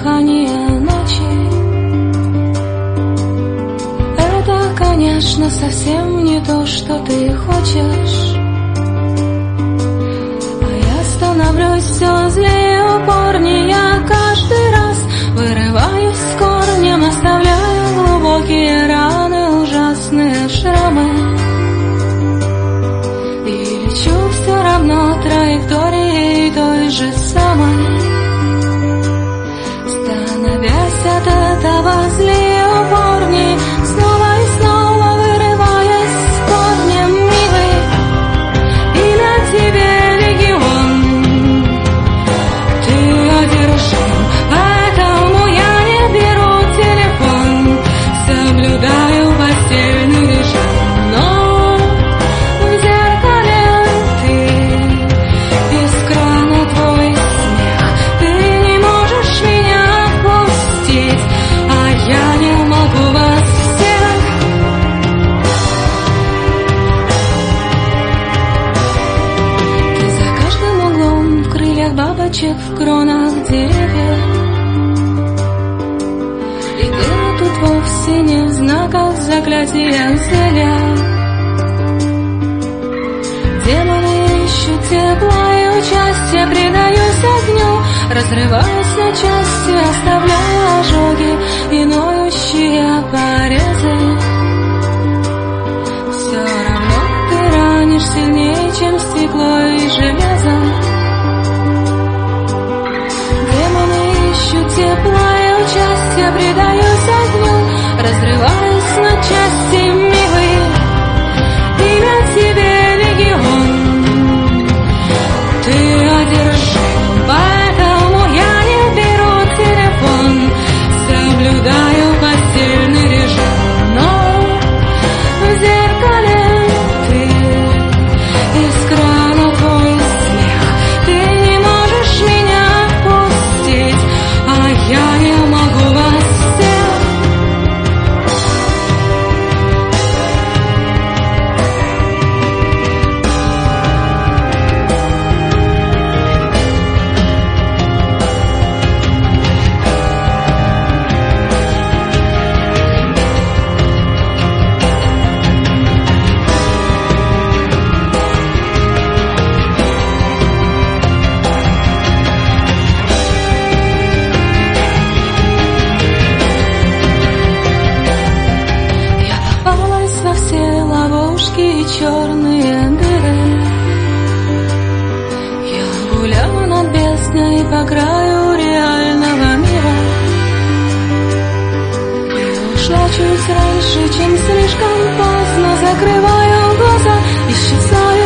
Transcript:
дыхание ночи. Это, конечно, совсем не то, что ты хочешь. А я становлюсь все злее, упорнее. Каждый раз вырываюсь с корнем, оставляю глубокие раны, ужасные шрамы. И лечу все равно траекторией той же самой, становясь от этого злее, упорней, снова и снова вырываясь с корнем. Милый, имя тебе легион, ты одержим, поэтому я не беру телефон, соблюдаю постельный режим, но в зеркале ты, из крана твой смех, ты не можешь меня отпустить, а я не могу вас всех. Ты за каждым углом, в крыльях бабочек, в кронах деревьев. И ты тут вовсе не в знаках, заклятия, зелья. Демоны ищут тепла и участия, предаюсь огню, разрываясь на части, оставляя ожоги и ноющие порезы. Все равно ты ранишь сильнее, чем стекло и железо. Демоны ищут тепла и участия, предаюсь огню, разрываясь на части. Милый, имя тебе легион, ты одержим, поэтому я не беру телефон, соблюдаю постельный режим, но в зеркале ты, из крана твой смех, ты не можешь меня отпустить, а я не могу вас всех. Во все ловушки и черные дыры. Я гуляла над бездной по краю реального мира и ушла чуть раньше, чем слишком поздно. Закрываю глаза, исчезаю